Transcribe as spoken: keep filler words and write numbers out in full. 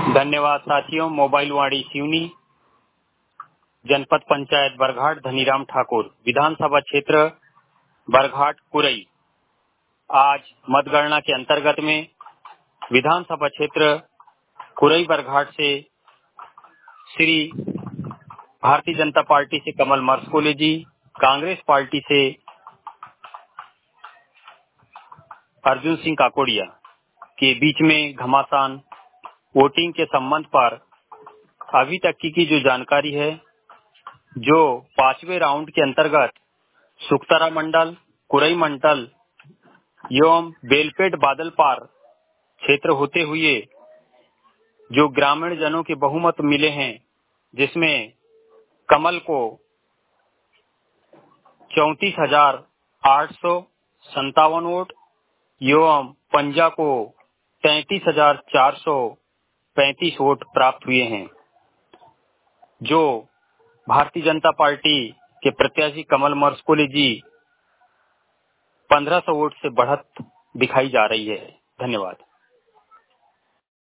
धन्यवाद साथियों। मोबाइल वाणी सिवनी, जनपद पंचायत बरघाट, धनीराम ठाकुर, विधानसभा क्षेत्र बरघाट कुरई। आज मतगणना के अंतर्गत में विधानसभा क्षेत्र कुरई बरघाट से श्री भारतीय जनता पार्टी से कमल मर्सकोले जी, कांग्रेस पार्टी से अर्जुन सिंह काकोड़िया के बीच में घमासान वोटिंग के संबंध पर अभी तक की, की जो जानकारी है, जो पांचवें राउंड के अंतर्गत सुखतरा मंडल, कुरई मंडल एवं बेलपेट बादलपार क्षेत्र होते हुए जो ग्रामीण जनों के बहुमत मिले हैं, जिसमें कमल को चौंतीस हजार आठ सौ संतावन वोट एवं पंजा को तैंतीस हजार चार सौ पैंतीस वोट प्राप्त हुए हैं। जो भारतीय जनता पार्टी के प्रत्याशी कमल मर्सकोले जी पंद्रह सौ वोट से बढ़त दिखाई जा रही है। धन्यवाद।